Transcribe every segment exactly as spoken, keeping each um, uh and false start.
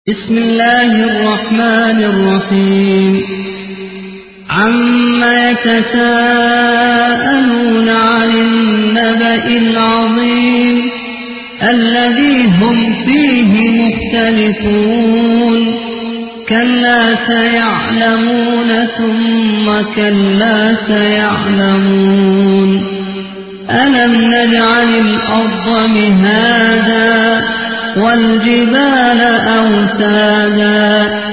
بسم الله الرحمن الرحيم عما يتساءلون عن النبأ العظيم الذي هم فيه مختلفون كلا سيعلمون ثم كلا سيعلمون ألم نجعل الأرض مهادا والجبال أوتادا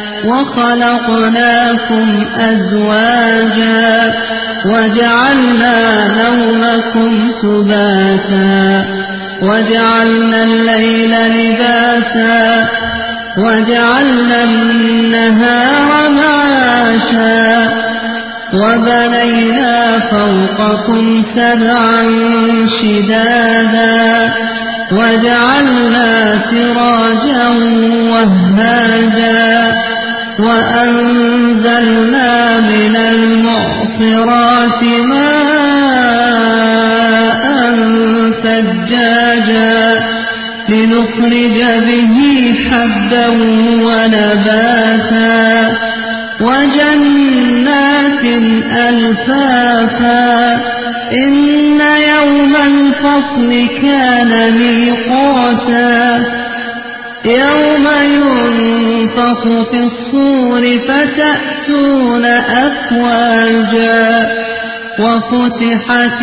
وخلقناكم أزواجا وجعلنا نومكم سباتا وجعلنا الليل لباسا وجعلنا النهار معاشا وبنينا فوقكم سبعا شدادا وجعلنا سراجا وهاجا وأنزلنا من المعصرات ماء ثجاجا لنخرج به حبا ونباتا وجنات ألفافا إن يوم الفصل كان ميقاتا يوم ينفخ في الصور فتأتون أفواجا وفتحت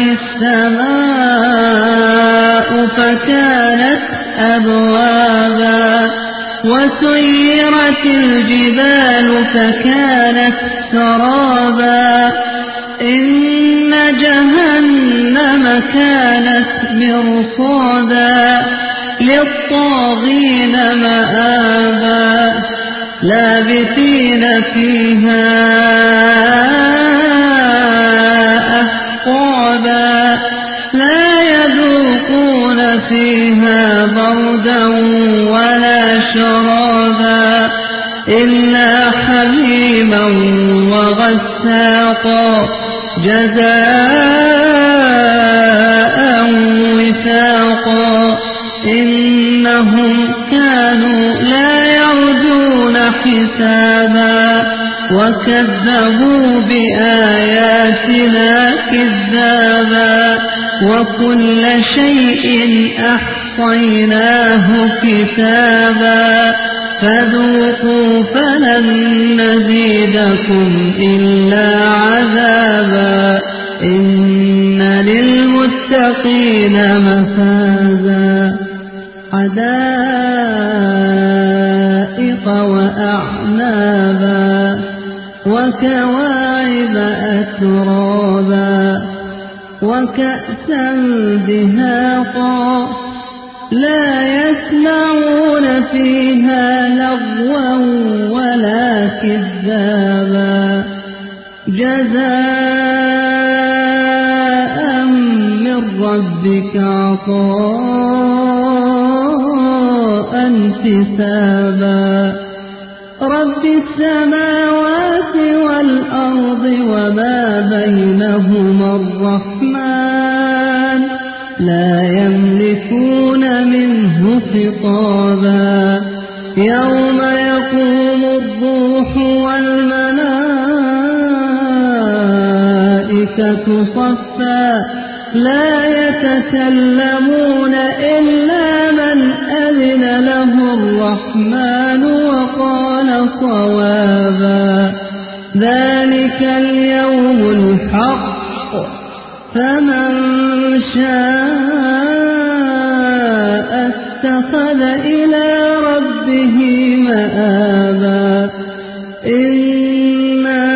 السماء فكانت أبوابا وسيرت الجبال فكانت سرابا إن جهنم كانت مرصادا للطاغين مآبا لابثين فيها أحقابا لا يذوقون فيها بردا ولا شرابا إلا حميما وغساقا جزاء وفاقا إنهم كانوا لا يرجون حسابا وكذبوا بآياتنا كذابا وكل شيء أحصيناه كتابا فذوقوا فلن نزيدكم إلا عذابا إن للمتقين مفازا حدائق وأعنابا وكواعب أترابا وكأسا دهاقا لا يسمعون فيها لغوا ولا كذابا جزاء من ربك عطاء حسابا رب السماوات والأرض وما بينهما الرحمن لا يملكون منه خطابا يوم يقوم الروح والملائكة صفا لا يتكلمون إلا من أذن له الرحمن وقال صوابا ذلك اليوم الحق فمن شاء اتخذ إلى ربه مآبا إنا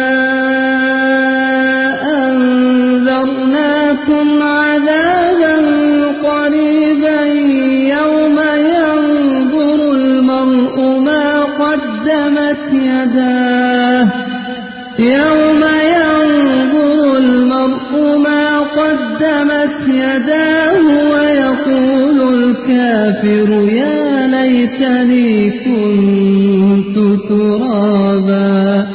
أنذرناكم عذابا قريبا يوم ينظر المرء ما قدمت يداه يوم ينظر المرء ما قدمت يداه ويقول الكافر يا ليتني كنت ترابا